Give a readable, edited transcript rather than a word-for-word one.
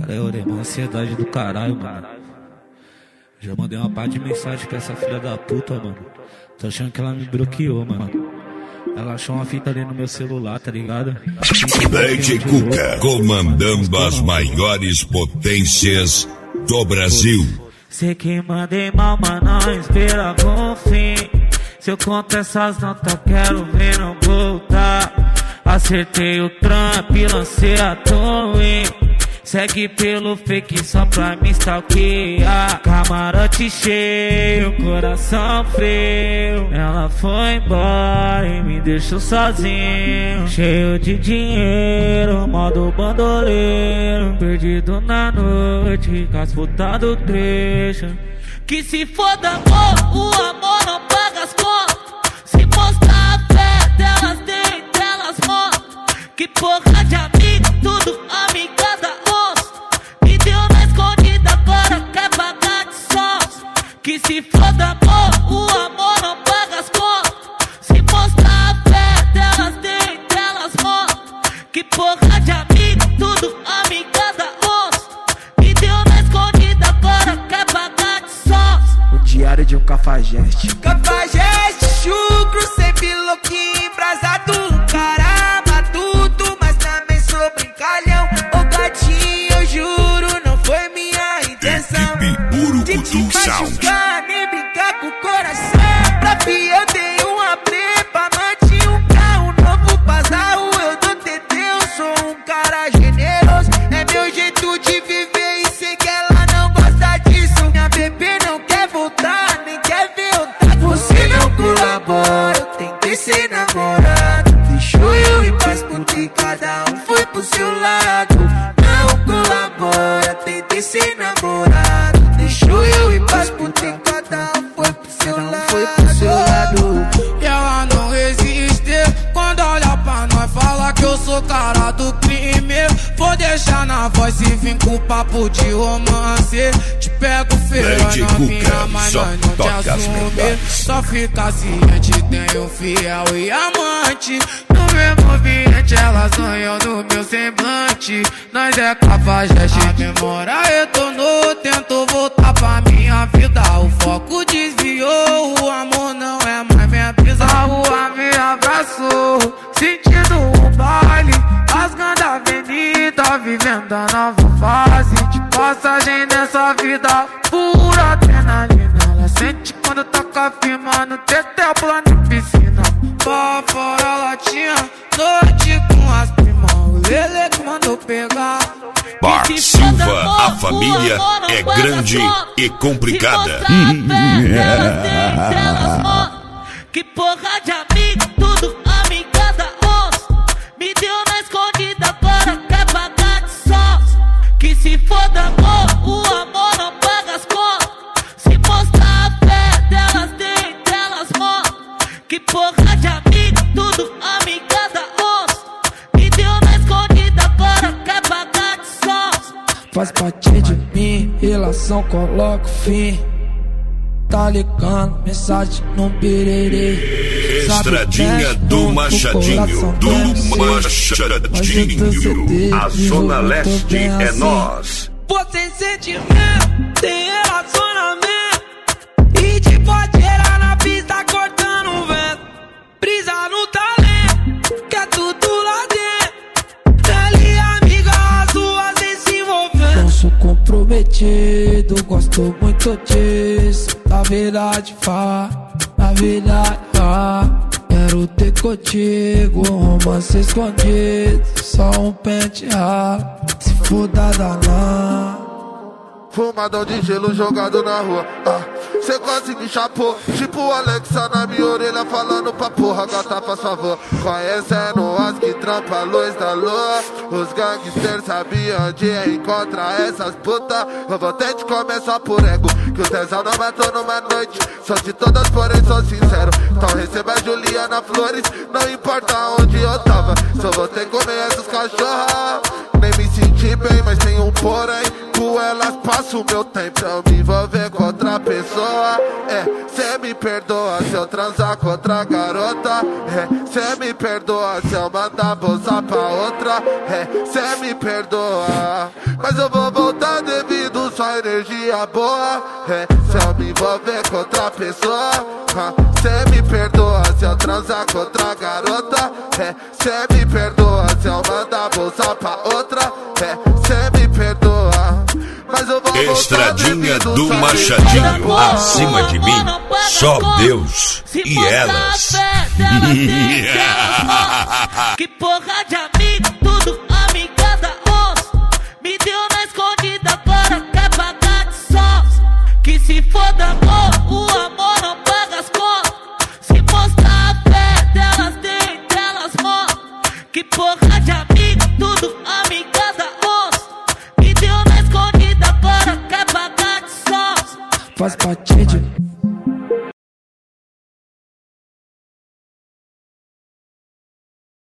Cara, eu orei uma ansiedade do caralho, mano. Já mandei uma par de mensagem pra essa filha da puta, mano. Tô achando que ela me bloqueou, mano. Ela achou uma fita ali no meu celular, tá ligado? DJ Cuca, comandando as maiores potências do Brasil. Sei que mandei mal, mas não esperava o fim. Se eu conto essas notas, quero ver não voltar. Acertei o Trump, lancei a Twin. Segue pelo fake só pra me stalkear. Camarote cheio, coração frio. Ela foi embora e me deixou sozinho. Cheio de dinheiro, modo bandoleiro. Perdido na noite, com as putas do trecho. Que se foda amor, o amor não paga as contas. Se mostrar a fé delas, tem delas mortas. Que porra de amigo, tudo amigada. Que se foda amor, o amor não paga as contas. Se mostrar a fé delas, tem delas mortas. Que porra de amigo, tudo amigada onça. Me deu na escondida, agora quer pagar de sós. O diário de um cafajeste. Cafajeste, chucro, sempre louquinho, embrasado. Cara matuto, mas também sou brincalhão. Ô gatinho, eu juro, não foi minha intenção de te machucar, nem brincar com o coração. Pra eu dei uma prepa, manti um carro novo Pazarro. Eu dou TT, eu sou um cara generoso. É meu jeito de viver e sei que ela não gosta disso. Minha bebê não quer voltar, nem quer ver outra. Você não colabora, eu tentei ser namorado. Deixou eu ir pras putas e cada um foi pro seu lado. Não colabora, tentei ser namorado. Deixou eu ir pras putas e cada um foi pro seu lado. E ela não resiste quando olha pra nós, fala que eu sou cara do crime. Vou deixar na voz e vim com papo de romance. Te pego feio, novinha, mas nós não te assume. Só fica ciente, tem um fiel e amante. No mesmo ambiente elas sonham no meu semblante. Nós é cafajeste, a memória retornou. Tento voltar pra minha vida, o foco desviou. O amor não é mais minha brisa. A rua me abraçou, sentindo o baile, rasgando a avenida, vivendo a nova fase de passagem nessa vida. Pura adrenalina, ela sente quando toca firma no tetel, plano em piscina. Pra fora ela tinha noite com as primas. O Lele que mandou pegar. Bar Silva, a família é grande e complicada. Que porra de amigo, tudo amigada onça. Me deu na escondida, agora quer pagar de sós. Que se foda amor, o amor não paga as contas. Se mostrar a fé delas, tem delas mortas. Que porra de amigo, tudo amigada onça. Me deu na escondida, agora quer pagar de sós. Faz parte de mim, relação coloca o fim. Tá ligando, mensagem no birerê. Estradinha do Machadinho, a Zona Leste é nós. Você sentimento, tem relacionamento e te pode gerar na pista cortando o vento. Brisa no talento, que é tudo lá dentro. Ele amiga, as duas sem se envolver. Não sou comprometido, gosto muito disso. Na verdade, na verdade, quero ter contigo um romance escondido, só um pente raro, se foda danar. Fumadão de gelo jogado na rua. Cê quase me chapou, tipo Alexa na minha orelha falando pra porra, gata faz favor. Conhecendo as que trampa a luz da lua. Os gangsters sabiam onde encontrar essas putas. Eu vou ter de começar por ego, que o tesão não matou numa noite. Sou de todas, porém sou sincero. Então receba a Juliana Flores, não importa onde eu tava. Só vou ter que comer essas cachorras. Nem me senti bem, mas tem um porém. Com elas passo o meu tempo, eu me envolver com outra pessoa. Cê me perdoa se eu transar com outra garota. Cê me perdoa se eu mandar bolsa pra outra. Cê me perdoa, mas eu vou voltar devido sua energia boa. Se eu me envolver com outra pessoa. Cê me perdoa se eu transar com outra garota. Cê me perdoa se eu mandar bolsa pra outra. Cê me perdoa, mas eu vou Estradinha do Machadinho, acima de mim, só Deus e elas. Que porra de amigo, tudo amigada osso. Me deu na escondida, agora quer pagar de sós. Que se foda amor, o amor não paga as contas. Se mostrar a fé delas, tem delas mostram. Que porra